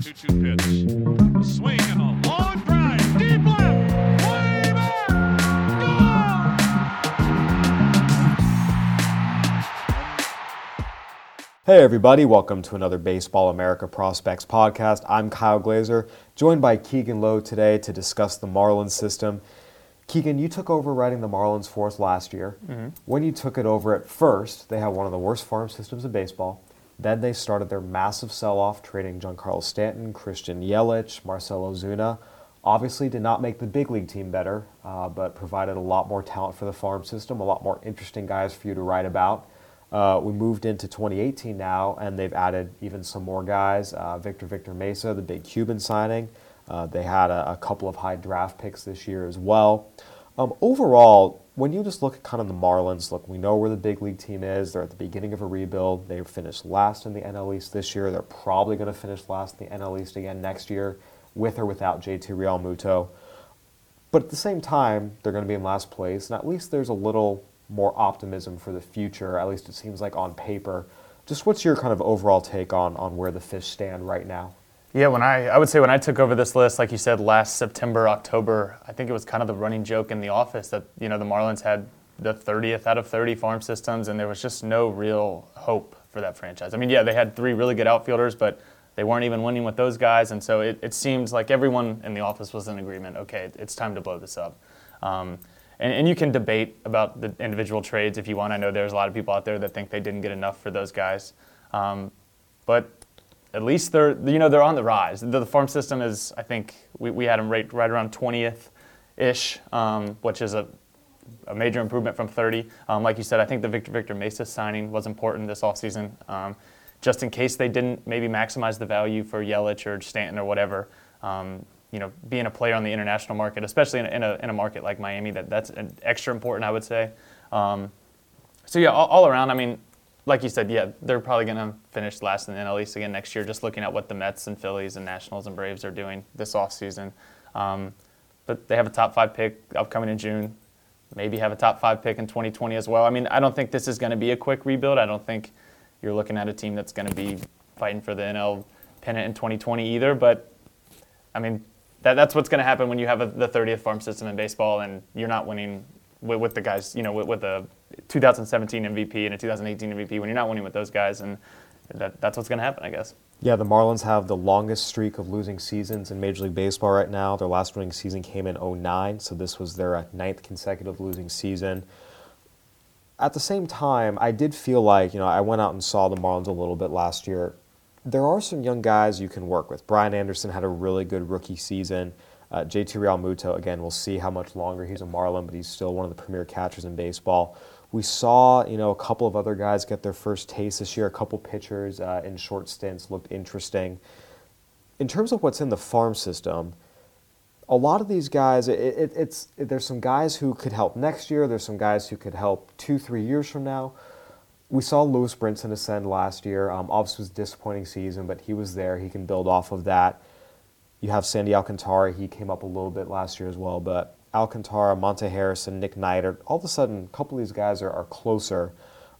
2-2 pitch. A swing and a long drive. Deep left. Way back. Gone! Hey everybody, welcome to another Baseball America Prospects podcast. I'm Kyle Glazer, joined by Keegan Lowe today to discuss the Marlins system. Keegan, you took over writing the Marlins for us last year. When you took it over at first, they had one of the worst farm systems in baseball. Then they started their massive sell-off, trading Giancarlo Stanton, Christian Yelich, Marcell Ozuna. Obviously did not make the big league team better, but provided a lot more talent for the farm system, a lot more interesting guys for you to write about. We moved into 2018 now, and they've added even some more guys. Victor Mesa, the big Cuban signing. They had a couple of high draft picks this year as well. Overall, when you just look at kind of the Marlins, look, we know where the big league team is. They're at the beginning of a rebuild. They finished last in the NL East this year. They're probably going to finish last in the NL East again next year, with or without JT Realmuto. But at the same time, they're going to be in last place, and at least there's a little more optimism for the future, at least it seems like on paper. Just what's your kind of overall take on where the Fish stand right now? Yeah, I would say when I took over this list, like you said, last September, October, I think it was kind of the running joke in the office that, the Marlins had the 30th out of 30 farm systems, and there was just no real hope for that franchise. I mean, yeah, they had three really good outfielders, but they weren't even winning with those guys, and so it seems like everyone in the office was in agreement, okay, it's time to blow this up. And you can debate about the individual trades if you want. I know there's a lot of people out there that think they didn't get enough for those guys. But at least they're on the rise. The farm system is, I think, we had them right around 20th-ish, which is a major improvement from 30. Like you said, I think the Victor Mesa signing was important this offseason, just in case they didn't maybe maximize the value for Yelich or Stanton or whatever. Being a player on the international market, especially in a market like Miami, that's extra important, I would say. All around, I mean, like you said, yeah, they're probably going to finish last in the NL East again next year, just looking at what the Mets and Phillies and Nationals and Braves are doing this offseason. But they have a top 5 pick upcoming in June, maybe have a top 5 pick in 2020 as well. I mean, I don't think this is going to be a quick rebuild. I don't think you're looking at a team that's going to be fighting for the NL pennant in 2020 either. But, I mean, that's what's going to happen when you have the 30th farm system in baseball and you're not winning with the guys, with a 2017 MVP and a 2018 MVP, when you're not winning with those guys, and that's what's going to happen, I guess. Yeah, the Marlins have the longest streak of losing seasons in Major League Baseball right now. Their last winning season came in 2009, so this was their 9th consecutive losing season. At the same time, I did feel like, I went out and saw the Marlins a little bit last year. There are some young guys you can work with. Brian Anderson had a really good rookie season. JT Realmuto, again, we'll see how much longer he's a Marlin, but he's still one of the premier catchers in baseball. We saw, a couple of other guys get their first taste this year. A couple pitchers in short stints looked interesting. In terms of what's in the farm system, a lot of these guys, there's some guys who could help next year. There's some guys who could help 2-3 years from now. We saw Lewis Brinson ascend last year. Obviously, it was a disappointing season, but he was there. He can build off of that. You have Sandy Alcantara. He came up a little bit last year as well. But Alcantara, Monte Harrison, Nick Neidert, all of a sudden, a couple of these guys are closer.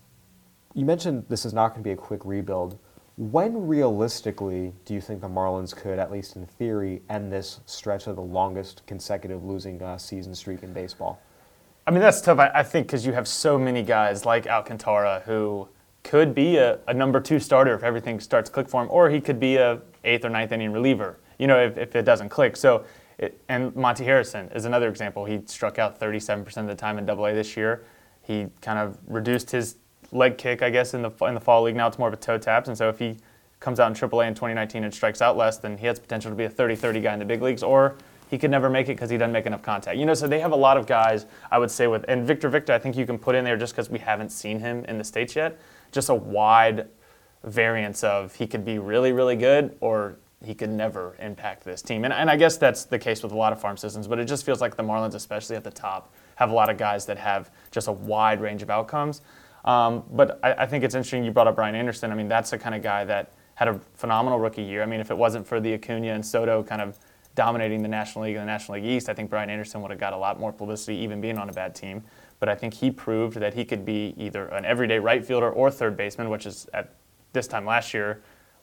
You mentioned this is not going to be a quick rebuild. When realistically do you think the Marlins could, at least in theory, end this stretch of the longest consecutive losing season streak in baseball? I mean, that's tough, I think, because you have so many guys like Alcantara who could be a number 2 starter if everything starts to click for him, or he could be a 8th or 9th inning reliever, if it doesn't click. And Monte Harrison is another example. He struck out 37% of the time in AA this year. He kind of reduced his leg kick, I guess, in the fall league. Now it's more of a toe taps, and so if he comes out in AAA in 2019 and strikes out less, then he has potential to be a 30-30 guy in the big leagues, or he could never make it because he doesn't make enough contact. So they have a lot of guys, I would say, and Victor, I think you can put in there just because we haven't seen him in the States yet, just a wide variance of he could be really, really good or he could never impact this team. And I guess that's the case with a lot of farm systems, but it just feels like the Marlins, especially at the top, have a lot of guys that have just a wide range of outcomes. But I think it's interesting you brought up Brian Anderson. I mean, that's the kind of guy that had a phenomenal rookie year. I mean, if it wasn't for the Acuna and Soto kind of dominating the National League and the National League East, I think Brian Anderson would have got a lot more publicity even being on a bad team. But I think he proved that he could be either an everyday right fielder or third baseman, which is at this time last year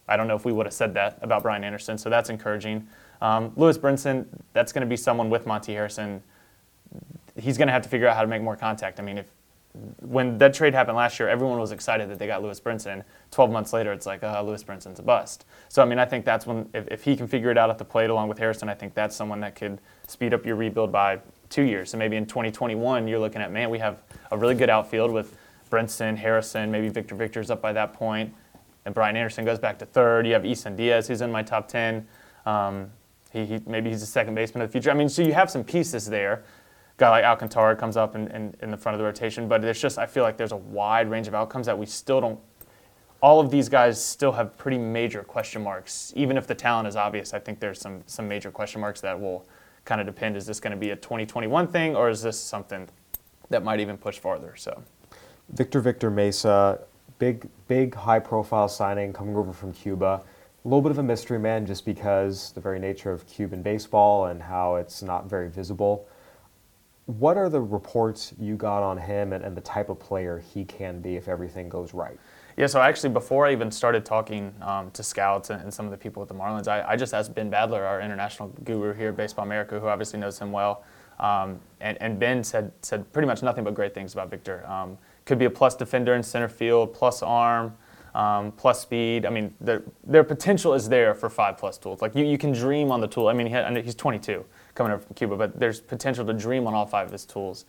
I don't know if we would have said that about Brian Anderson, so that's encouraging. Lewis Brinson, that's going to be someone with Monte Harrison. He's going to have to figure out how to make more contact. I mean, when that trade happened last year, everyone was excited that they got Lewis Brinson. 12 months later, it's like, Lewis Brinson's a bust. So, I mean, I think that's when, if he can figure it out at the plate along with Harrison, I think that's someone that could speed up your rebuild by 2 years. So maybe in 2021, you're looking at, man, we have a really good outfield with Brinson, Harrison, maybe Victor Victor's up by that point, and Brian Anderson goes back to third. You have Isan Diaz, who's in my top 10. Maybe he's a second baseman of the future. I mean, so you have some pieces there. Guy like Alcantara comes up in the front of the rotation, but it's just, I feel like there's a wide range of outcomes that we still don't. All of these guys still have pretty major question marks. Even if the talent is obvious, I think there's some major question marks that will kind of depend. Is this going to be a 2021 thing, or is this something that might even push farther? So, Victor Mesa, big high-profile signing coming over from Cuba. A little bit of a mystery man just because the very nature of Cuban baseball and how it's not very visible. What are the reports you got on him and the type of player he can be if everything goes right? Yeah, so actually before I even started talking to scouts and some of the people at the Marlins, I just asked Ben Badler, our international guru here at Baseball America, who obviously knows him well. And Ben said pretty much nothing but great things about Victor. Could be a plus defender in center field, plus arm, plus speed. I mean, their potential is there for 5+ tools. Like you can dream on the tool. I mean, he's 22 coming over from Cuba, but there's potential to dream on all 5 of his tools.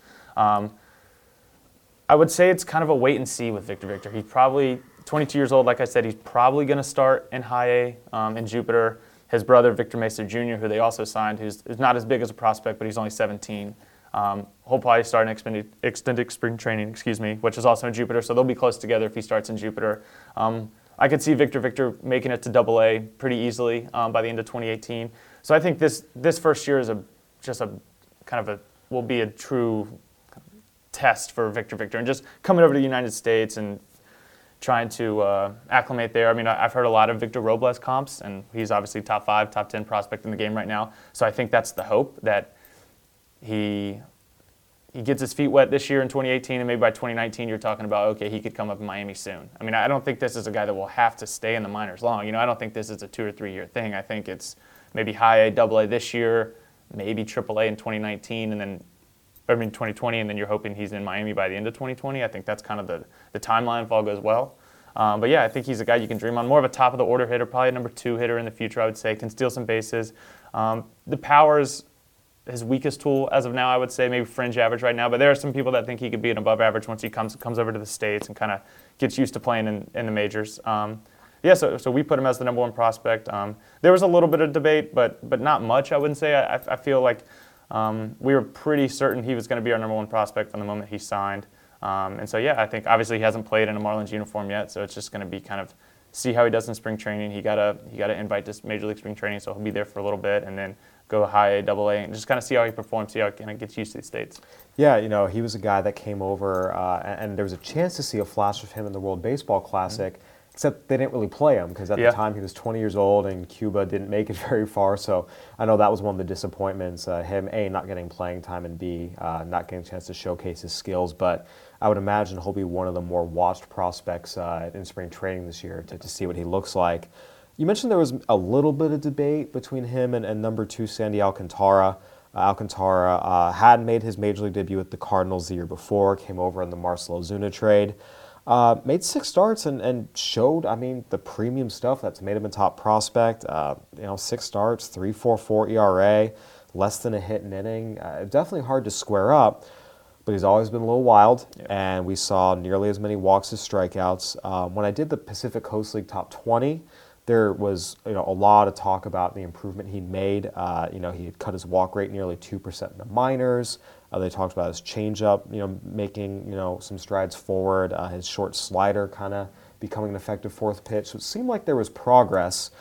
I would say it's kind of a wait and see with Victor Victor. He's probably 22 years old. Like I said, he's probably going to start in high A in Jupiter. His brother, Victor Mesa Jr., who they also signed, who's not as big as a prospect, but he's only 17. He'll probably start in extended spring training, which is also in Jupiter, so they'll be close together if he starts in Jupiter. I could see Victor Victor making it to AA pretty easily by the end of 2018. So I think this first year is will be a true test for Victor Victor, and just coming over to the United States and trying to acclimate there. I mean, I've heard a lot of Victor Robles comps, and he's obviously top 5, top 10 prospect in the game right now. So I think that's the hope, that he gets his feet wet this year in 2018, and maybe by 2019 you're talking about, okay, he could come up in Miami soon. I mean, I don't think this is a guy that will have to stay in the minors long. I don't think this is a 2 or 3 year thing. I think it's maybe high A, AA this year, maybe AAA in 2019, and then 2020, and then you're hoping he's in Miami by the end of 2020. I think that's kind of the timeline if all goes well. But yeah, I think he's a guy you can dream on. More of a top of the order hitter, probably a number 2 hitter in the future, I would say. Can steal some bases. The power is his weakest tool as of now, I would say, maybe fringe average right now. But there are some people that think he could be an above average once he comes over to the States and kind of gets used to playing in the majors. So we put him as the number 1 prospect. There was a little bit of debate, but not much, I wouldn't say. I feel like we were pretty certain he was going to be our number 1 prospect from the moment he signed. And so, yeah, I think obviously he hasn't played in a Marlins uniform yet, so it's just going to be kind of see how he does in spring training. He got a invite to Major League Spring Training, so he'll be there for a little bit, and then go high A, AA, and just kind of see how he performs, see how he kind of gets used to the States. Yeah, he was a guy that came over, and there was a chance to see a flash of him in the World Baseball Classic. Mm-hmm. Except they didn't really play him because at the time he was 20 years old and Cuba didn't make it very far. So I know that was one of the disappointments, him, A, not getting playing time, and B, not getting a chance to showcase his skills. But I would imagine he'll be one of the more watched prospects in spring training this year to see what he looks like. You mentioned there was a little bit of debate between him and number 2, Sandy Alcantara. Alcantara had made his Major League debut with the Cardinals the year before, came over in the Marcell Ozuna trade. Made 6 starts and showed, the premium stuff that's made him a top prospect. 6 starts, 3.44 ERA, less than a hit an inning. Definitely hard to square up, but he's always been a little wild, and we saw nearly as many walks as strikeouts. When I did the Pacific Coast League Top 20, there was a lot of talk about the improvement he made. He had cut his walk rate nearly 2% in the minors. They talked about his changeup, making some strides forward. His short slider kind of becoming an effective 4th pitch. So it seemed like there was progress.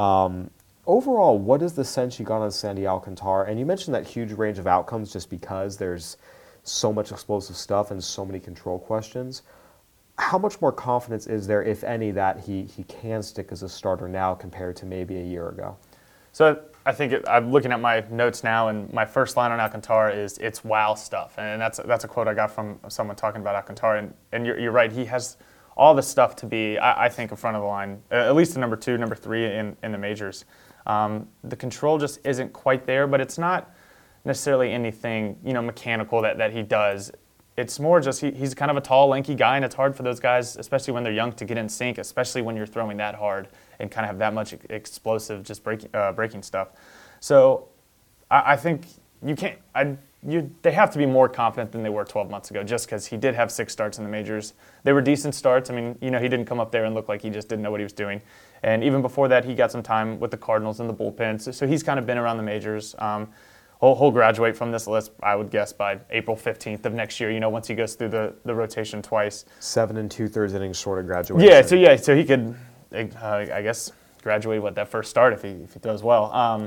Overall, what is the sense you got on Sandy Alcantara? And you mentioned that huge range of outcomes just because there's so much explosive stuff and so many control questions. How much more confidence is there, if any, that he can stick as a starter now compared to maybe a year ago? So I think I'm looking at my notes now, and my first line on Alcantara is "it's wow stuff," and that's a quote I got from someone talking about Alcantara. And you're right, he has all the stuff to be, I think, in front of the line, at least the number 2, number 3 in the majors. The control just isn't quite there, but it's not necessarily anything, mechanical that he does. It's more just he's kind of a tall, lanky guy, and it's hard for those guys, especially when they're young, to get in sync, especially when you're throwing that hard and kind of have that much explosive, just breaking stuff. So I think you can't. They have to be more confident than they were 12 months ago, just because he did have 6 starts in the majors. They were decent starts. I mean, he didn't come up there and look like he just didn't know what he was doing. And even before that, he got some time with the Cardinals in the bullpen. So he's kind of been around the majors. He'll graduate from this list, I would guess, by April 15th of next year, once he goes through the rotation twice. 7 2/3 innings short of graduation. Yeah, so he could, I guess, graduate that first start if he throws well.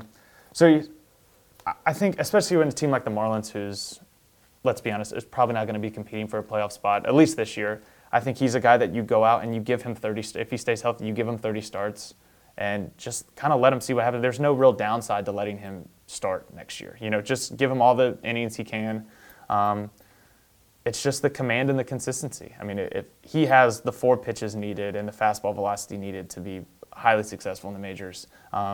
I think, especially when a team like the Marlins, who's, let's be honest, is probably not going to be competing for a playoff spot, at least this year, I think he's a guy that you go out and you give him 30, if he stays healthy, you give him 30 starts and just kind of let him see what happens. There's no real downside to letting him start next year. Just give him all the innings he can. It's just the command and the consistency. I mean, if he has the 4 pitches needed and the fastball velocity needed to be highly successful in the majors,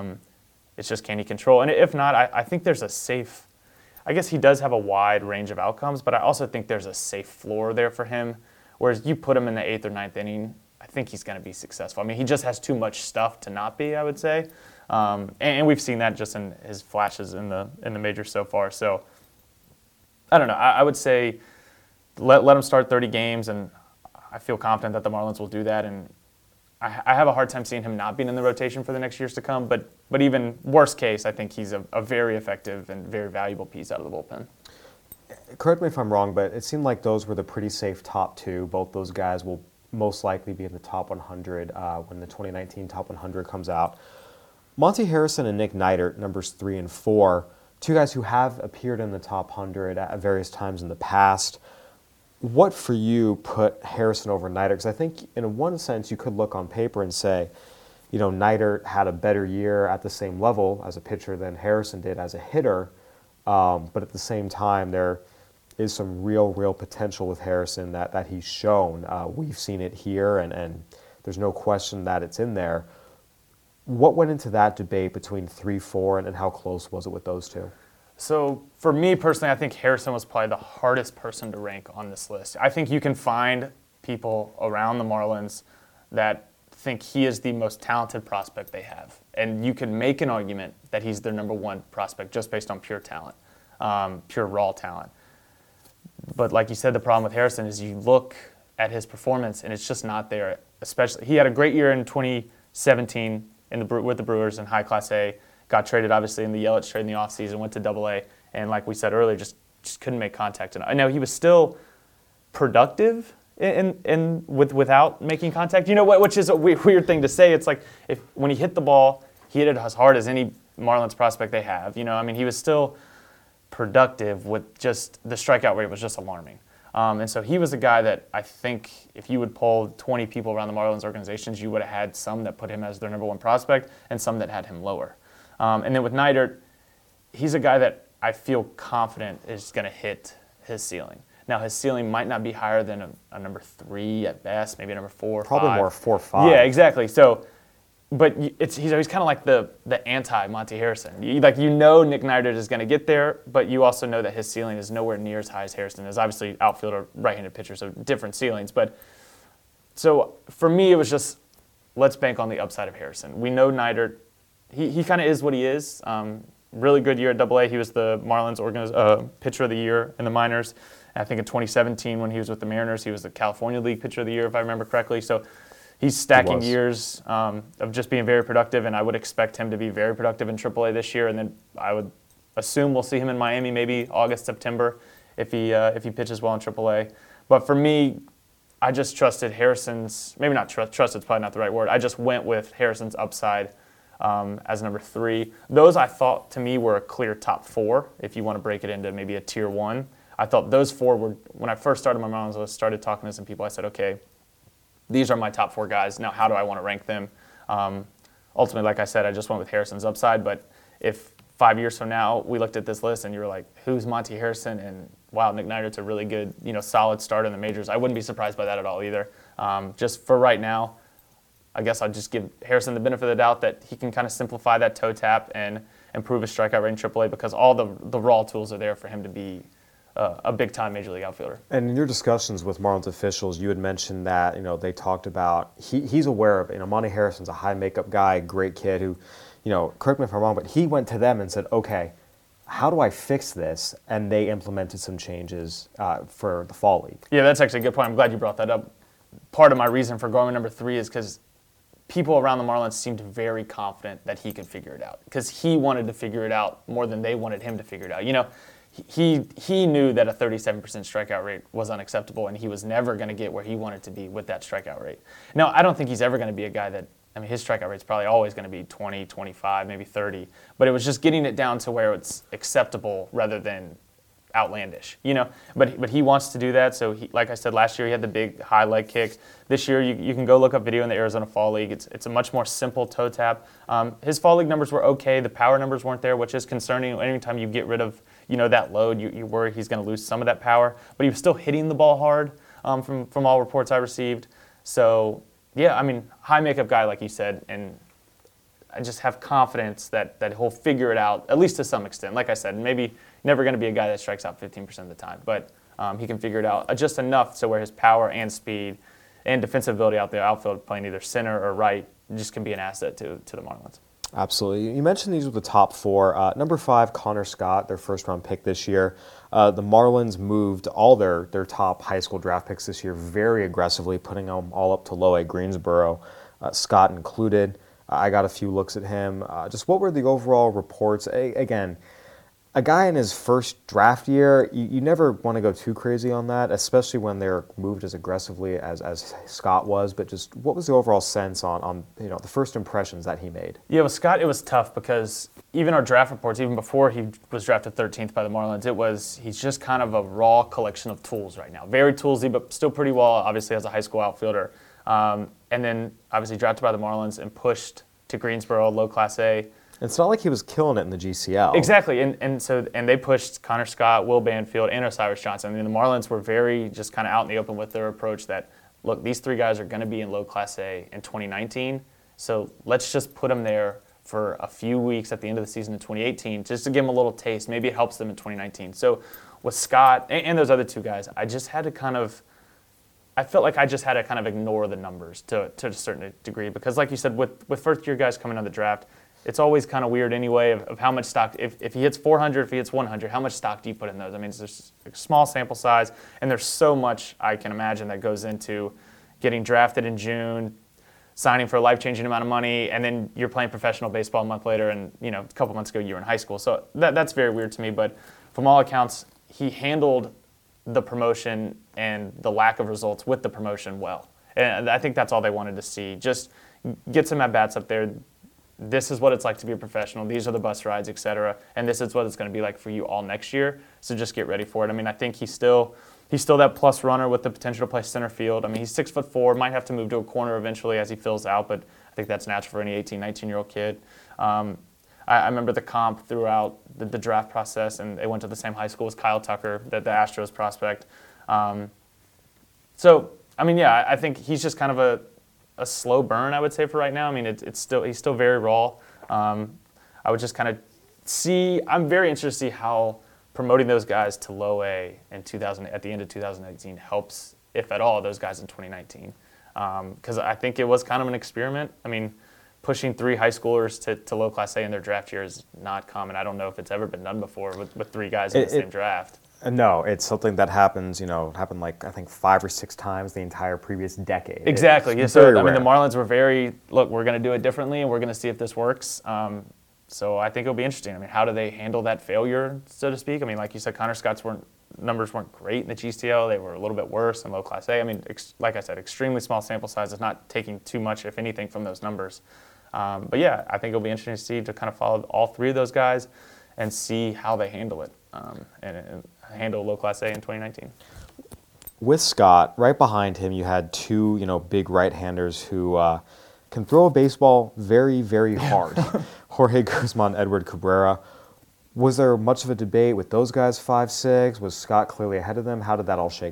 it's just, can he control? And if not, I think there's a safe, I guess he does have a wide range of outcomes, but I also think there's a safe floor there for him. Whereas you put him in the 8th or 9th inning, I think he's going to be successful. I mean, he just has too much stuff to not be, I would say. And we've seen that just in his flashes in the majors so far. So I don't know. I would say let him start 30 games, and I feel confident that the Marlins will do that. And I have a hard time seeing him not being in the rotation for the next years to come. But even worst case, I think he's a very effective and very valuable piece out of the bullpen. Correct me if I'm wrong, but it seemed like those were the pretty safe top 2. Both those guys will most likely be in the top 100 when the 2019 top 100 comes out. Monty Harrison and Nick Neidert, numbers 3 and 4, 2 guys who have appeared in the top 100 at various times in the past. What for you put Harrison over Neidert? Because I think in one sense you could look on paper and say, Neidert had a better year at the same level as a pitcher than Harrison did as a hitter. But at the same time, there is some real potential with Harrison that he's shown. We've seen it here, and there's no question that it's in there. What went into that debate between 3, 4, and how close was it with those 2? So for me personally, I think Harrison was probably the hardest person to rank on this list. I think you can find people around the Marlins that think he is the most talented prospect they have. And you can make an argument that he's their number 1 prospect just based on pure talent, pure raw talent. But like you said, the problem with Harrison is you look at his performance and it's just not there. Especially, he had a great year in 2017 with the Brewers in High Class A, got traded obviously in the Yelich trade in the offseason, went to Double-A, and like we said earlier, just couldn't make contact. And I know he was still productive without making contact. Which is a weird thing to say. It's like when he hit the ball, he hit it as hard as any Marlins prospect they have. He was still productive with just the strikeout rate was just alarming. And so he was a guy that I think if you would poll 20 people around the Marlins organizations, you would have had some that put him as their number 1 prospect and some that had him lower. And then with Neidert, he's a guy that I feel confident is going to hit his ceiling. Now, his ceiling might not be higher than a number 3 at best, maybe a number 4 or 5. Probably more 4 or 5. Yeah, exactly. So, but he's kind of like the anti-Monty Harrison. Nick Neidert is going to get there, but you also know that his ceiling is nowhere near as high as Harrison is. Obviously, outfielder, right-handed pitchers have different ceilings. But so for me, it was just let's bank on the upside of Harrison. We know Neidert. He kind of is what he is. Really good year at Double-A. He was the Marlins pitcher of the year in the minors. And I think in 2017 when he was with the Mariners, he was the California League pitcher of the year, if I remember correctly. So he's stacking years of just being very productive, and I would expect him to be very productive in Triple-A this year. And then I would assume we'll see him in Miami maybe August, September if he pitches well in Triple-A. But for me, I just trusted Harrison's, maybe not trusted, it's probably not the right word. I just went with Harrison's upside as number 3. Those I thought to me were a clear top 4 if you want to break it into maybe a tier 1. I thought those 4 were, when I first started my Marlins list, started talking to some people, I said, okay, these are my top 4 guys. Now, how do I want to rank them? Ultimately, like I said, I just went with Harrison's upside. But if 5 years from now we looked at this list and you were like, who's Monty Harrison? And wow, Nick Neidert's a really good, solid start in the majors. I wouldn't be surprised by that at all either. Just for right now, I guess I'll just give Harrison the benefit of the doubt that he can kind of simplify that toe tap and improve his strikeout rate in AAA because all the raw tools are there for him to be a big-time Major League outfielder. And in your discussions with Marlins officials, you had mentioned that they talked about he's aware of Monte Harrison's a high makeup guy, great kid who, correct me if I'm wrong, but he went to them and said, okay, how do I fix this? And they implemented some changes for the fall league. Yeah, that's actually a good point. I'm glad you brought that up. Part of my reason for going number 3 is because people around the Marlins seemed very confident that he could figure it out because he wanted to figure it out more than they wanted him to figure it out. He knew that a 37% strikeout rate was unacceptable, and he was never going to get where he wanted to be with that strikeout rate. Now, I don't think he's ever going to be a guy that, his strikeout rate's probably always going to be 20, 25, maybe 30, but it was just getting it down to where it's acceptable rather than outlandish, But he wants to do that, so like I said, last year he had the big high leg kick. This year you can go look up video in the Arizona Fall League. It's a much more simple toe tap. His Fall League numbers were okay. The power numbers weren't there, which is concerning. Anytime you get rid of that load, you worry he's going to lose some of that power. But he was still hitting the ball hard from all reports I received. So, yeah, high makeup guy, like you said, and I just have confidence that he'll figure it out, at least to some extent. Like I said, maybe never going to be a guy that strikes out 15% of the time, but he can figure it out just enough so where his power and speed and defensive ability out there, outfield playing either center or right, just can be an asset to the Marlins. Absolutely. You mentioned these were the top 4. Number 5, Connor Scott, their first-round pick this year. The Marlins moved all their top high school draft picks this year very aggressively, putting them all up to low A Greensboro, Scott included. I got a few looks at him. Just what were the overall reports? Again, a guy in his first draft year, you never want to go too crazy on that, especially when they're moved as aggressively as Scott was. But just what was the overall sense on the first impressions that he made? Yeah, with Scott, it was tough because even our draft reports, even before he was drafted 13th by the Marlins, he's just kind of a raw collection of tools right now. Very toolsy, but still pretty well, obviously, as a high school outfielder. And then, obviously, drafted by the Marlins and pushed to Greensboro, low Class A. It's not like he was killing it in the GCL. Exactly, and they pushed Connor Scott, Will Banfield, and Osiris Johnson. The Marlins were very just kind of out in the open with their approach that, look, these 3 guys are going to be in low Class A in 2019, so let's just put them there for a few weeks at the end of the season in 2018 just to give them a little taste. Maybe it helps them in 2019. So with Scott and those other 2 guys, I felt like I just had to kind of ignore the numbers to a certain degree because, like you said, with first-year guys coming on the draft, it's always kind of weird anyway of how much stock, if he hits 400, if he hits 100, how much stock do you put in those? There's a small sample size, and there's so much I can imagine that goes into getting drafted in June, signing for a life-changing amount of money, and then you're playing professional baseball a month later, and a couple months ago you were in high school. So that's very weird to me, but from all accounts, he handled the promotion and the lack of results with the promotion well. And I think that's all they wanted to see. Just get some at-bats up there. This is what it's like to be a professional. These are the bus rides, et cetera. And this is what it's going to be like for you all next year. So just get ready for it. I think he's still that plus runner with the potential to play center field. He's 6'4", might have to move to a corner eventually as he fills out, but I think that's natural for any 18, 19-year-old kid. I remember the comp throughout the draft process, and they went to the same high school as Kyle Tucker, the Astros prospect. I think he's just kind of a slow burn, I would say, for right now. He's still very raw. I would just kind of see. I'm very interested to see how promoting those guys to low A at the end of 2018 helps, if at all, those guys in 2019. Because I think it was kind of an experiment. Pushing 3 high schoolers to low Class A in their draft year is not common. I don't know if it's ever been done before with 3 guys in the same draft. No, it's something that happens, happened like I think 5 or 6 times the entire previous decade. Exactly. So the Marlins were we're going to do it differently and we're going to see if this works. So I think it'll be interesting. How do they handle that failure, so to speak? Like you said, Connor Scott's numbers weren't great in the GCL. They were a little bit worse in low Class A. Like I said, extremely small sample size is not taking too much, if anything, from those numbers. But yeah, I think it'll be interesting to see to kind of follow all 3 of those guys and see how they handle it and handle low Class A in 2019. With Scott, right behind him, you had 2 big right-handers who can throw a baseball very, very hard. Jorge Guzman, Edward Cabrera. Was there much of a debate with those guys 5'6"? Was Scott clearly ahead of them? How did that all shake out?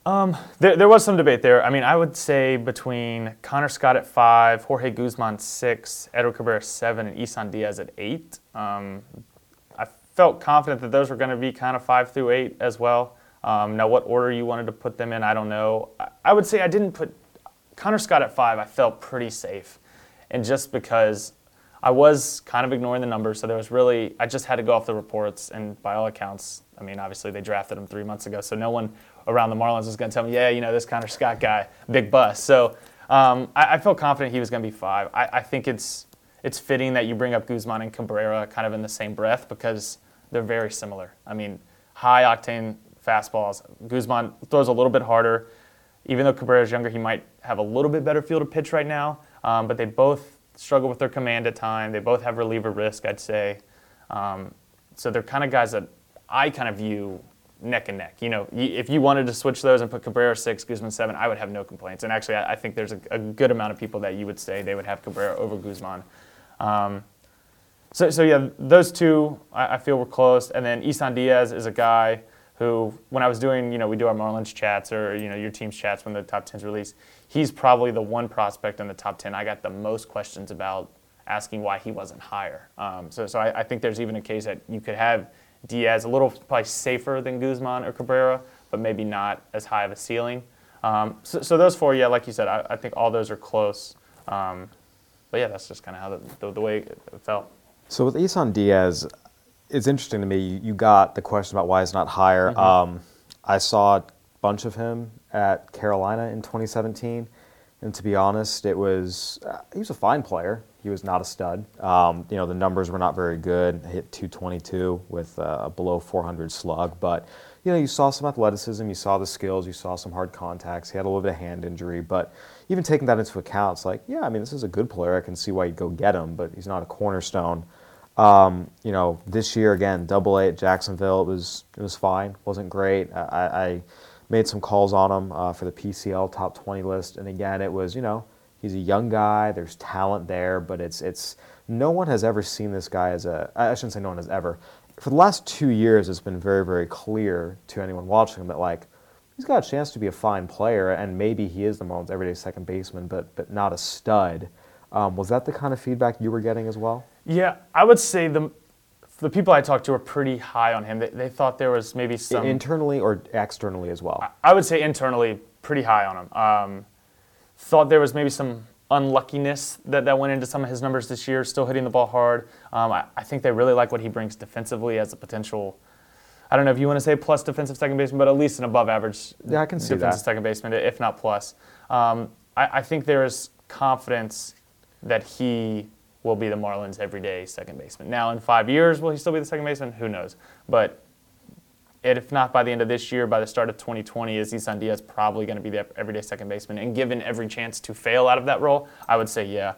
There was some debate there. I mean, I would say between Connor Scott at 5, Jorge Guzman 6, Edward Cabrera 7, and Isan Diaz at 8. I felt confident that those were going to be kind of 5 through 8 as well. Now, what order you wanted to put them in, I don't know. I would say I didn't put Connor Scott at 5. I felt pretty safe, and just because I was kind of ignoring the numbers, so there was really, I just had to go off the reports, and by all accounts, I mean, obviously they drafted him 3 months ago, so no one around the Marlins was going to tell me, yeah, this Connor Scott guy, big bust. So I felt confident he was going to be 5. I think it's fitting that you bring up Guzman and Cabrera kind of in the same breath because they're very similar. I mean, high-octane fastballs. Guzman throws a little bit harder. Even though Cabrera's younger, he might have a little bit better feel to pitch right now, but they both struggle with their command at time. They both have reliever risk, I'd say. So they're kind of guys that I kind of view neck and neck. If you wanted to switch those and put Cabrera 6, Guzman 7, I would have no complaints. And actually, I think there's a good amount of people that you would say they would have Cabrera over Guzman. So yeah, those two I feel were close. And then Isan Diaz is a guy who, when I was doing, we do our Marlins chats or, your team's chats when the top 10's released, he's probably the one prospect in the top 10 I got the most questions about, asking why he wasn't higher. So I think there's even a case that you could have Diaz a little probably safer than Guzman or Cabrera, but maybe not as high of a ceiling. So those 4, yeah, like you said, I think all those are close. But yeah, that's just kind of how the way it felt. So with Isan Diaz, it's interesting to me. You got the question about why he's not higher. Mm-hmm. I saw a bunch of him at Carolina in 2017, and to be honest, he was a fine player. He was not a stud. The numbers were not very good. Hit .222 with a below 400 slug, but you saw some athleticism, you saw the skills, you saw some hard contacts. He had a little bit of hand injury, but even taking that into account, it's like, yeah, I mean, this is a good player. I can see why you'd go get him, but he's not a cornerstone. This year again, Double-A at Jacksonville, it was fine. Wasn't great. I made some calls on him for the PCL top 20 list, and again, it was he's a young guy. There's talent there, but it's no one has ever seen this guy I shouldn't say no one has ever. For the last 2 years, it's been very, very clear to anyone watching him that he's got a chance to be a fine player, and maybe he is the Marlins' everyday second baseman, but not a stud. Was that the kind of feedback you were getting as well? Yeah, I would say the people I talked to were pretty high on him. They thought there was maybe some... Internally or externally as well? I would say internally, pretty high on him. Thought there was maybe some unluckiness that went into some of his numbers this year, still hitting the ball hard. I think they really like what he brings defensively as a potential, I don't know if you want to say plus defensive second baseman, but at least an above average I can see defensive second baseman, if not plus. I think there is confidence that he will be the Marlins' everyday second baseman. Now, in 5 years, will he still be the second baseman? Who knows? But if not by the end of this year, by the start of 2020, is Isan Diaz probably going to be the everyday second baseman? And given every chance to fail out of that role, I would say yeah.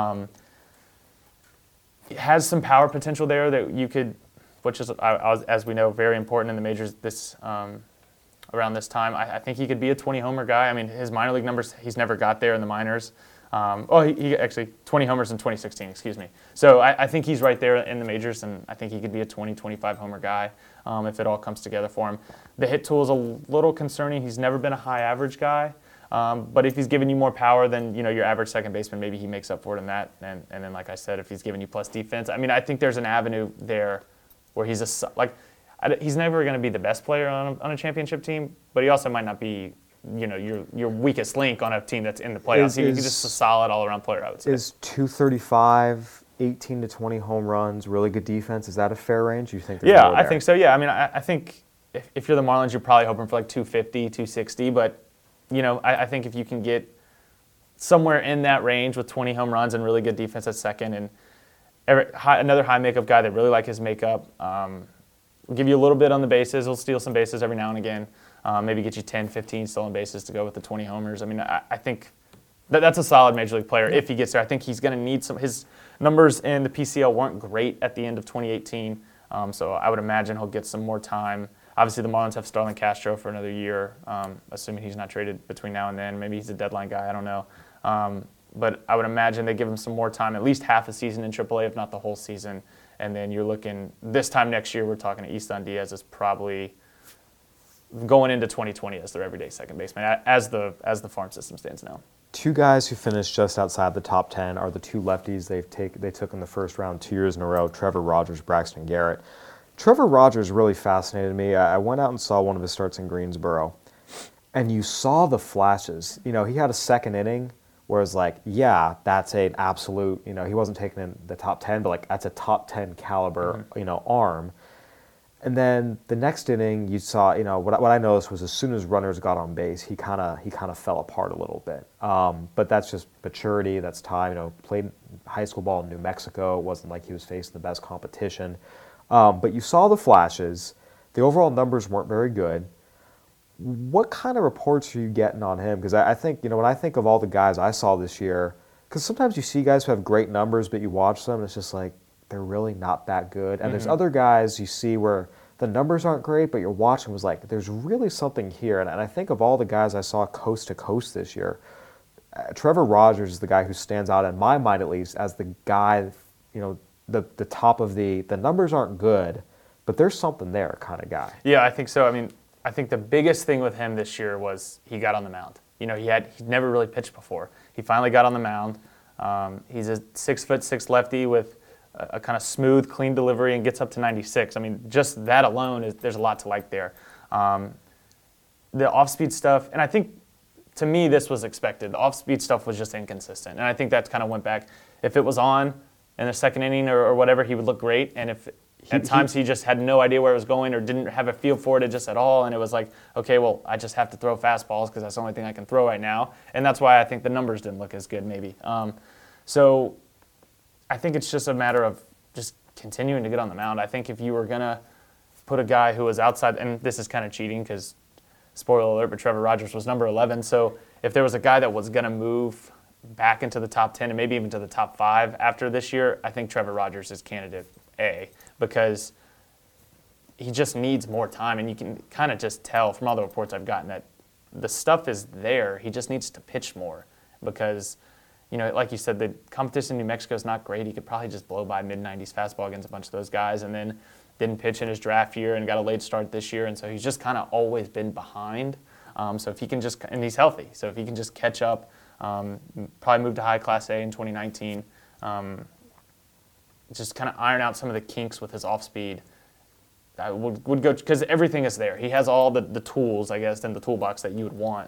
He has some power potential there that you could, which is, as we know, very important in the majors around this time. I think he could be a 20-homer guy. I mean, his minor league numbers, he's never got there in the minors. He actually 20 homers in 2016, excuse me. So I think he's right there in the majors, and I think he could be a 20, 25-homer guy if it all comes together for him. The hit tool is a little concerning. He's never been a high-average guy, but if he's giving you more power than your average second baseman, maybe he makes up for it in that. And then, like I said, if he's giving you plus defense, I mean, I think there's an avenue there where he's he's never going to be the best player on a championship team, but he also might not be your weakest link on a team that's in the playoffs. He's just a solid all-around player, I would say. Is 235, 18 to 20 home runs, really good defense? Is that a fair range? You think? Yeah, I think so. Yeah, I mean, I think if you're the Marlins, you're probably hoping for 250, 260. But I think if you can get somewhere in that range with 20 home runs and really good defense at second, and another high makeup guy that really like his makeup, will give you a little bit on the bases. He'll steal some bases every now and again. Maybe get you 10, 15 stolen bases to go with the 20 homers. I mean, I think that's a solid Major League player if he gets there. I think he's going to need some. His numbers in the PCL weren't great at the end of 2018, so I would imagine he'll get some more time. Obviously, the Marlins have Starlin Castro for another year, assuming he's not traded between now and then. Maybe he's a deadline guy. I don't know. But I would imagine they give him some more time, at least half a season in AAA, if not the whole season. And then you're looking, this time next year, we're talking to Isan Diaz is probably going into 2020 as their everyday second baseman, as the farm system stands now. Two guys who finished just outside the top 10 are the two lefties they took in the first round 2 years in a row, Trevor Rogers, Braxton Garrett. Trevor Rogers really fascinated me. I went out and saw one of his starts in Greensboro, and you saw the flashes. You know, he had a second inning where it was like, yeah, that's an absolute, you know, he wasn't taken in the top 10, but like that's a top 10 caliber, you know, arm. And then the next inning, you saw, you know, what I noticed was as soon as runners got on base, he kind of fell apart a little bit. But that's just maturity. That's time. You know, played high school ball in New Mexico. It wasn't like he was facing the best competition. But you saw the flashes. The overall numbers weren't very good. What kind of reports are you getting on him? Because I think, you know, when I think of all the guys I saw this year, because sometimes you see guys who have great numbers, but you watch them, and it's just like, they're really not that good. And there's other guys you see where the numbers aren't great, but you're watching was like, there's really something here. And I think of all the guys I saw coast to coast this year, Trevor Rogers is the guy who stands out in my mind, at least, as the guy, you know, the top of the numbers aren't good, but there's something there kind of guy. Yeah, I think so. I mean, I think the biggest thing with him this year was he got on the mound. You know, he'd never really pitched before. He finally got on the mound. He's a 6'6" lefty with a kind of smooth, clean delivery and gets up to 96. I mean, just that alone, there's a lot to like there. The off-speed stuff, and I think, to me, this was expected. The off-speed stuff was just inconsistent, and I think that kind of went back. If it was on in the second inning or whatever, he would look great, and if at times he just had no idea where it was going or didn't have a feel for it just at all, and it was like, okay, well, I just have to throw fastballs because that's the only thing I can throw right now, and that's why I think the numbers didn't look as good maybe. So I think it's just a matter of just continuing to get on the mound. I think if you were going to put a guy who was outside, and this is kind of cheating because, spoiler alert, but Trevor Rogers was number 11. So if there was a guy that was going to move back into the top 10 and maybe even to the top 5 after this year, I think Trevor Rogers is candidate A, because he just needs more time. And you can kind of just tell from all the reports I've gotten that the stuff is there. He just needs to pitch more because, you know, like you said, the competition in New Mexico is not great. He could probably just blow by mid-90s fastball against a bunch of those guys, and then didn't pitch in his draft year and got a late start this year, and so he's just kind of always been behind. So if he can just, and he's healthy, so if he can just catch up, probably move to high Class A in 2019, just kind of iron out some of the kinks with his off-speed, I would go, because everything is there. He has all the tools, I guess, in the toolbox that you would want,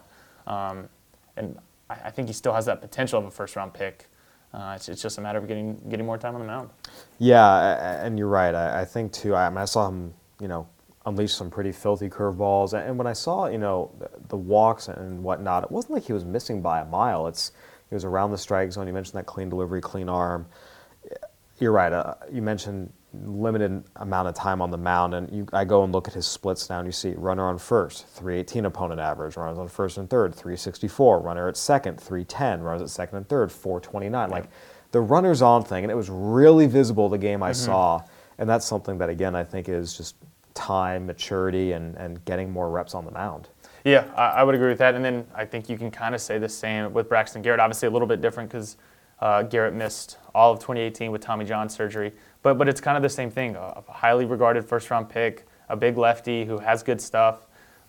and I think he still has that potential of a first-round pick. It's just a matter of getting more time on the mound. Yeah, and you're right. I think, too, I saw him, you know, unleash some pretty filthy curveballs. And when I saw, you know, the walks and whatnot, it wasn't like he was missing by a mile. He was around the strike zone. You mentioned that clean delivery, clean arm. You're right. You mentioned limited amount of time on the mound, and I go and look at his splits now, and you see runner on first, 318 opponent average, runners on first and third, 364, runner at second, 310, runners at second and third, 429. Like the runners on thing, and it was really visible the game I saw, and that's something that, again, I think is just time, maturity, and getting more reps on the mound. Yeah, I would agree with that, and then I think you can kind of say the same with Braxton Garrett. Obviously a little bit different because Garrett missed all of 2018 with Tommy John surgery. But it's kind of the same thing. A highly regarded first-round pick, a big lefty who has good stuff.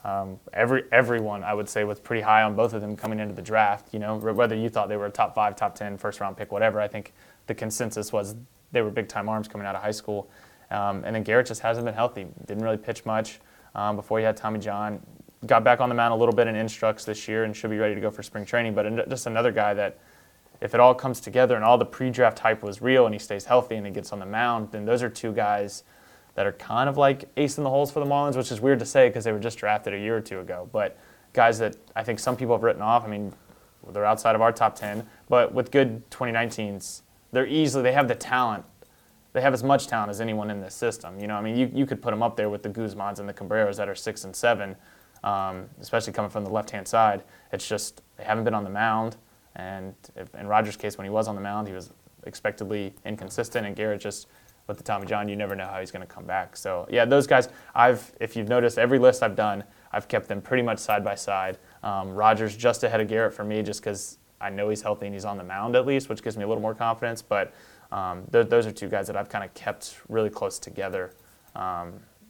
Everyone, I would say, was pretty high on both of them coming into the draft. You know, whether you thought they were a top 5, top 10 first-round pick, whatever. I think the consensus was they were big-time arms coming out of high school. And then Garrett just hasn't been healthy. Didn't really pitch much before he had Tommy John. Got back on the mound a little bit in instructs this year and should be ready to go for spring training. But just another guy that, if it all comes together and all the pre-draft hype was real and he stays healthy and he gets on the mound, then those are two guys that are kind of like ace in the holes for the Marlins, which is weird to say because they were just drafted a year or two ago. But guys that I think some people have written off. I mean, they're outside of our top 10, but with good 2019s, they have the talent. They have as much talent as anyone in this system. You know, I mean, you could put them up there with the Guzmans and the Cabreros that are 6 and 7, especially coming from the left-hand side. It's just they haven't been on the mound. And in Rogers' case, when he was on the mound, he was expectedly inconsistent. And Garrett just, with the Tommy John, you never know how he's going to come back. So, yeah, those guys, if you've noticed, every list I've done, I've kept them pretty much side by side. Rogers just ahead of Garrett for me just because I know he's healthy and he's on the mound at least, which gives me a little more confidence. But those are two guys that I've kind of kept really close together.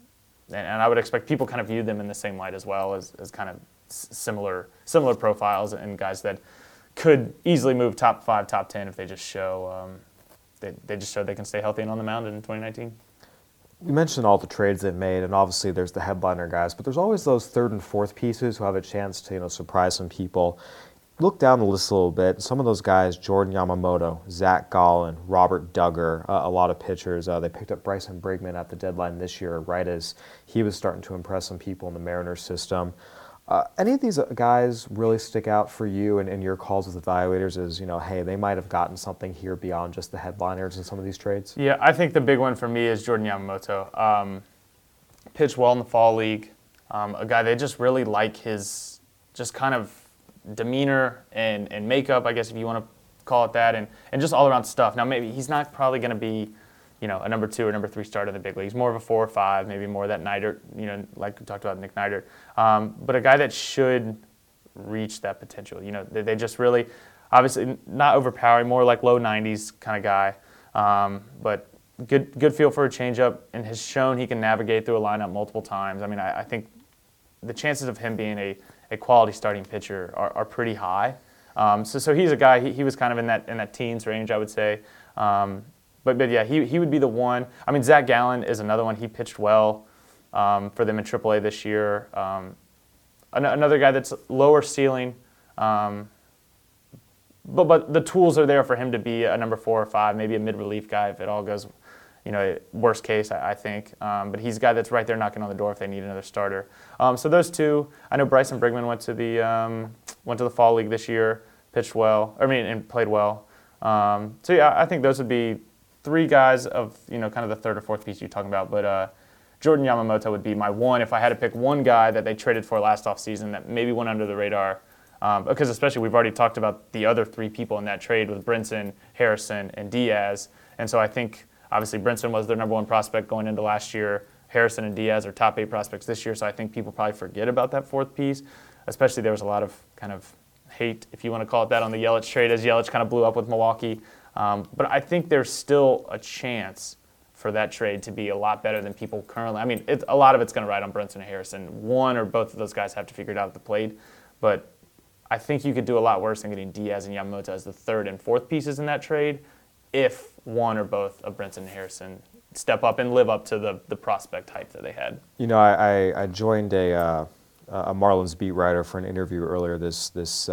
and I would expect people kind of view them in the same light as well as kind of similar profiles and guys that could easily move top 5, top 10 if they just show they just show they can stay healthy and on the mound in 2019. You mentioned all the trades they've made, and obviously there's the headliner guys, but there's always those third and fourth pieces who have a chance to surprise some people. Look down the list a little bit. Some of those guys, Jordan Yamamoto, Zach Gallen, Robert Duggar, a lot of pitchers. They picked up Bryson Brigman at the deadline this year, right as he was starting to impress some people in the Mariners system. Any of these guys really stick out for you and in your calls with evaluators as, hey, they might have gotten something here beyond just the headliners in some of these trades? Yeah, I think the big one for me is Jordan Yamamoto. Pitched well in the fall league. A guy they just really like his just kind of demeanor and makeup, I guess if you want to call it that, and just all around stuff. Now maybe he's not probably going to be, a number 2 or number 3 starter in the big leagues. More of a 4 or 5, maybe more of that Neidert, like we talked about Nick Neidert. But a guy that should reach that potential. They just really, obviously not overpowering, more like low 90s kind of guy. But good feel for a changeup, and has shown he can navigate through a lineup multiple times. I mean, I think the chances of him being a quality starting pitcher are pretty high. So he's a guy, he was kind of in that teens range, I would say. But yeah, he would be the one. I mean, Zach Gallen is another one. He pitched well for them in AAA this year. Another guy that's lower ceiling, but the tools are there for him to be a number 4 or 5, maybe a mid-relief guy if it all goes, worst case, I think. But he's a guy that's right there knocking on the door if they need another starter. So those two, I know Bryson Brigman went to the fall league this year, pitched well, and played well. So yeah, I think those would be 3 guys of, kind of the third or fourth piece you're talking about. But Jordan Yamamoto would be my one if I had to pick one guy that they traded for last offseason that maybe went under the radar. Because especially we've already talked about the other 3 people in that trade with Brinson, Harrison, and Diaz. And so I think obviously Brinson was their number 1 prospect going into last year. Harrison and Diaz are top 8 prospects this year. So I think people probably forget about that 4th piece. Especially there was a lot of kind of hate, if you want to call it that, on the Yelich trade as Yelich kind of blew up with Milwaukee. But I think there's still a chance for that trade to be a lot better than people currently. I mean, a lot of it's going to ride on Brinson and Harrison. One or both of those guys have to figure it out at the plate. But I think you could do a lot worse than getting Diaz and Yamamoto as the 3rd and 4th pieces in that trade if one or both of Brinson and Harrison step up and live up to the prospect hype that they had. I joined a Marlins beat writer for an interview earlier this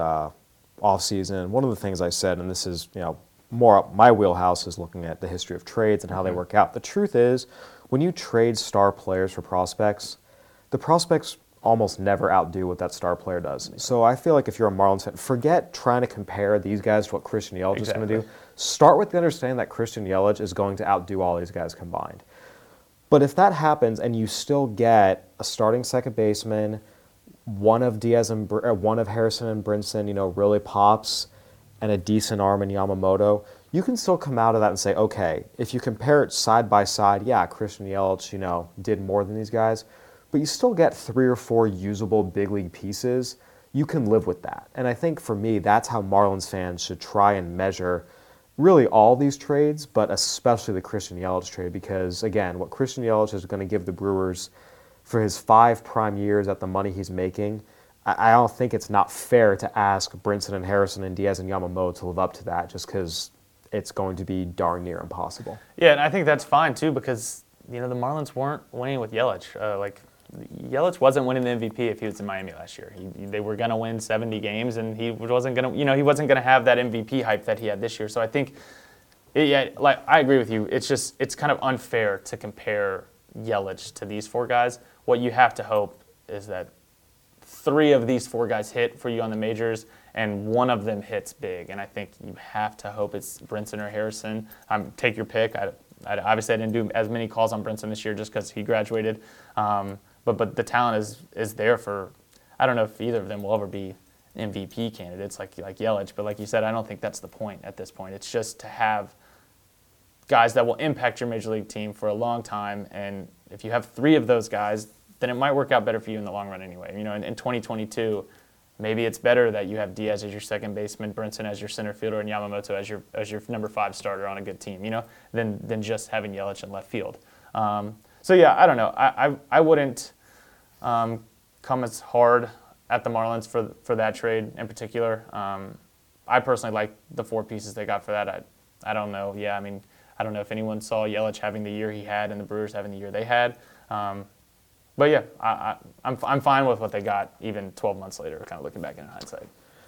offseason. One of the things I said, and this is more up my wheelhouse, is looking at the history of trades and how they work out. The truth is, when you trade star players for prospects, the prospects almost never outdo what that star player does. So I feel like if you're a Marlins fan, forget trying to compare these guys to what Christian Yelich is going to do. Start with the understanding that Christian Yelich is going to outdo all these guys combined. But if that happens and you still get a starting second baseman, one of Harrison and Brinson, really pops, and a decent arm in Yamamoto, you can still come out of that and say, okay, if you compare it side by side, yeah, Christian Yelich, did more than these guys, but you still get 3 or 4 usable big league pieces. You can live with that. And I think for me, that's how Marlins fans should try and measure really all these trades, but especially the Christian Yelich trade, because again, what Christian Yelich is going to give the Brewers for his 5 prime years at the money he's making, I don't think it's not fair to ask Brinson and Harrison and Diaz and Yamamoto to live up to that, just because it's going to be darn near impossible. Yeah, and I think that's fine too, because the Marlins weren't winning with Yelich. Yelich wasn't winning the MVP if he was in Miami last year. They were going to win 70 games, and he wasn't going to, he wasn't going to have that MVP hype that he had this year. So I think, I agree with you. It's kind of unfair to compare Yelich to these 4 guys. What you have to hope is that 3 of these 4 guys hit for you on the majors, and one of them hits big. And I think you have to hope it's Brinson or Harrison. Take your pick. Obviously, I didn't do as many calls on Brinson this year just because he graduated. But the talent is there for. I don't know if either of them will ever be MVP candidates like Yelich. But like you said, I don't think that's the point at this point. It's just to have guys that will impact your major league team for a long time. And if you have 3 of those guys, then it might work out better for you in the long run anyway. In 2022, maybe it's better that you have Diaz as your second baseman, Brinson as your center fielder, and Yamamoto as your number 5 starter on a good team, than just having Yelich in left field. So yeah, I don't know. I wouldn't come as hard at the Marlins for that trade in particular. I personally like the 4 pieces they got for that. I don't know. Yeah, I mean, I don't know if anyone saw Yelich having the year he had and the Brewers having the year they had. But yeah, I'm fine with what they got even 12 months later, kind of looking back in hindsight.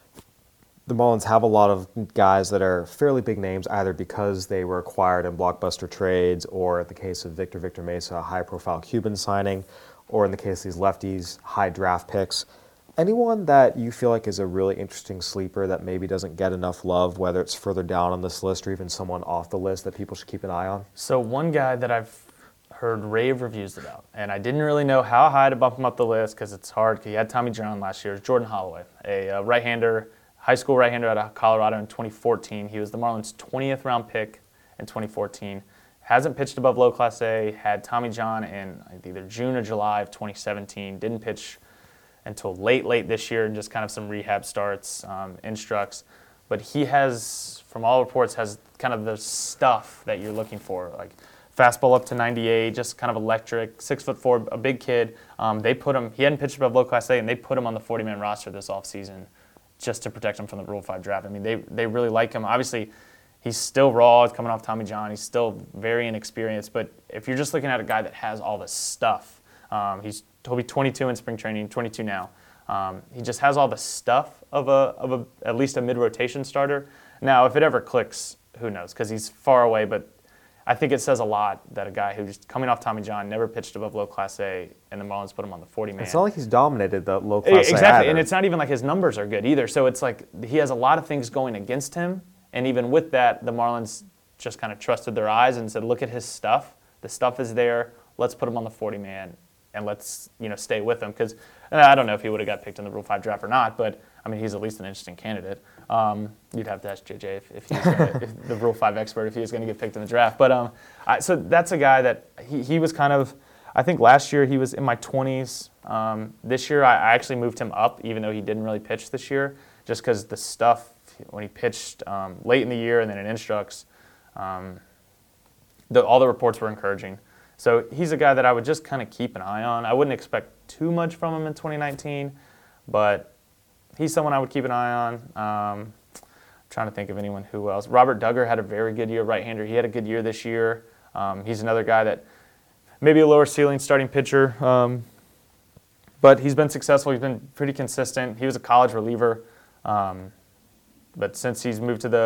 The Marlins have a lot of guys that are fairly big names, either because they were acquired in blockbuster trades, or in the case of Victor Mesa, a high-profile Cuban signing, or in the case of these lefties, high draft picks. Anyone that you feel like is a really interesting sleeper that maybe doesn't get enough love, whether it's further down on this list or even someone off the list that people should keep an eye on? So one guy that I've heard rave reviews about, and I didn't really know how high to bump him up the list because it's hard. He had Tommy John last year. Is Jordan Holloway, a right-hander, high school right-hander out of Colorado in 2014. He was the Marlins' 20th round pick in 2014. Hasn't pitched above low Class A. Had Tommy John in either June or July of 2017. Didn't pitch until late this year, and just kind of some rehab starts, instructs. But he has, from all reports, has kind of the stuff that you're looking for, like fastball up to 98, just kind of electric, 6'4", a big kid. They put him. He hadn't pitched above low Class A, and they put him on the 40-man roster this offseason just to protect him from the Rule 5 draft. I mean, they really like him. Obviously, he's still raw. He's coming off Tommy John. He's still very inexperienced. But if you're just looking at a guy that has all this stuff, he'll be 22 in spring training, 22 now. He just has all the stuff of at least a mid-rotation starter. Now, if it ever clicks, who knows? Because he's far away. But I think it says a lot that a guy who's coming off Tommy John, never pitched above low Class A, and the Marlins put him on the 40-man. It's not like he's dominated the low Class A Exactly, either. and it's not even like his numbers are good either. So it's like he has a lot of things going against him, and even with that, the Marlins just kind of trusted their eyes and said, look at his stuff. The stuff is there. Let's put him on the 40-man, and let's stay with him. Because I don't know if he would have got picked in the Rule 5 draft or not, but I mean, he's at least an interesting candidate. You'd have to ask JJ if he's if the Rule 5 expert, if he was going to get picked in the draft. But so that's a guy that he was kind of, I think last year he was in my 20s. This year I actually moved him up, even though he didn't really pitch this year, just because the stuff, when he pitched late in the year and then in instructs, all the reports were encouraging. So he's a guy that I would just kind of keep an eye on. I wouldn't expect too much from him in 2019, but he's someone I would keep an eye on. I'm trying to think of anyone who else. Robert Duggar had a very good year, right-hander. He had a good year this year. He's another guy that maybe a lower ceiling starting pitcher, but he's been successful. He's been pretty consistent. He was a college reliever, but since he's moved to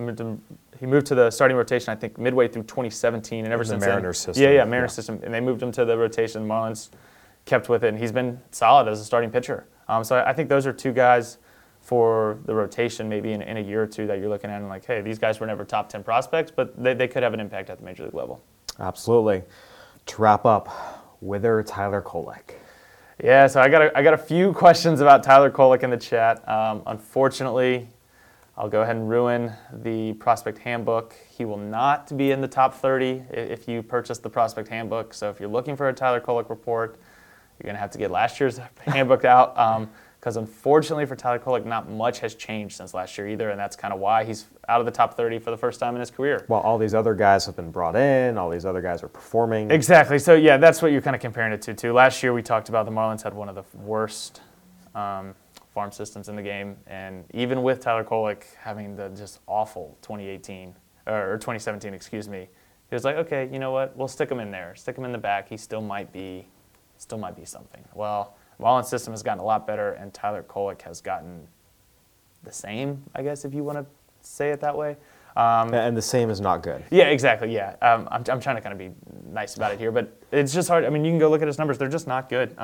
the starting rotation, I think midway through 2017, and ever since then, Mariners system. Yeah, Mariners system, and they moved him to the rotation. Marlins kept with it, and he's been solid as a starting pitcher. So I think those are two guys for the rotation maybe in a year or two that you're looking at and like, hey, these guys were never top 10 prospects, but they could have an impact at the major league level. Absolutely. To wrap up, Wither Tyler Kolek. Yeah, so I got a few questions about Tyler Kolek in the chat. Unfortunately, I'll go ahead and ruin the prospect handbook. He will not be in the top 30 if you purchase the prospect handbook. So if you're looking for a Tyler Kolek report, you're going to have to get last year's handbook out because unfortunately for Tyler Kolek, not much has changed since last year either, and that's kind of why he's out of the top 30 for the first time in his career. While all these other guys have been brought in, all these other guys are performing. Exactly. So, yeah, that's what you're kind of comparing it to, too. Last year we talked about the Marlins had one of the worst farm systems in the game, and even with Tyler Kolek having the just awful 2018, or 2017, excuse me, he was like, okay, you know what, we'll stick him in there. Stick him in the back. He still might be something. Well, Marlins system has gotten a lot better, and Tyler Kolek has gotten the same, I guess, if you want to say it that way. And the same is not good. Yeah, exactly, yeah. I'm trying to kind of be nice about it here, but it's just hard. I mean, you can go look at his numbers. They're just not good.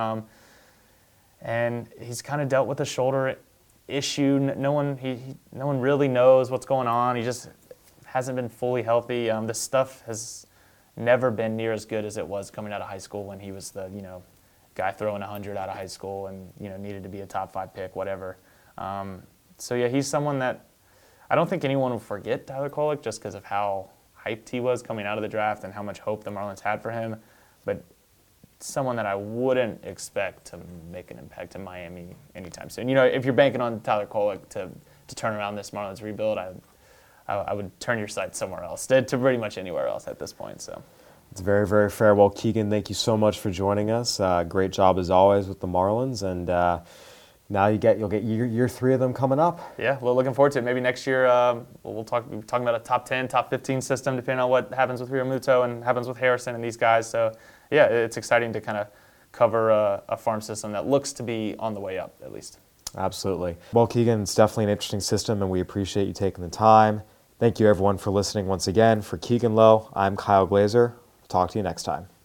And he's kind of dealt with a shoulder issue. No one really knows what's going on. He just hasn't been fully healthy. The stuff has never been near as good as it was coming out of high school when he was the guy throwing 100 out of high school and needed to be a top 5 pick, whatever. So yeah, he's someone that I don't think anyone will forget Tyler Kolek just because of how hyped he was coming out of the draft and how much hope the Marlins had for him. But someone that I wouldn't expect to make an impact in Miami anytime soon. If you're banking on Tyler Kolek to turn around this Marlins rebuild, I would turn your sights somewhere else, to pretty much anywhere else at this point. So, It's very, very fair. Well, Keegan, thank you so much for joining us. Great job as always with the Marlins, and now you'll get year 3 of them coming up. Yeah, we're looking forward to it. Maybe next year we'll talking about a top 10, top 15 system, depending on what happens with Realmuto and happens with Harrison and these guys. So yeah, it's exciting to kind of cover a farm system that looks to be on the way up, at least. Absolutely. Well, Keegan, it's definitely an interesting system, and we appreciate you taking the time. Thank you, everyone, for listening once again. For Keegan Lowe, I'm Kyle Glazer. Talk to you next time.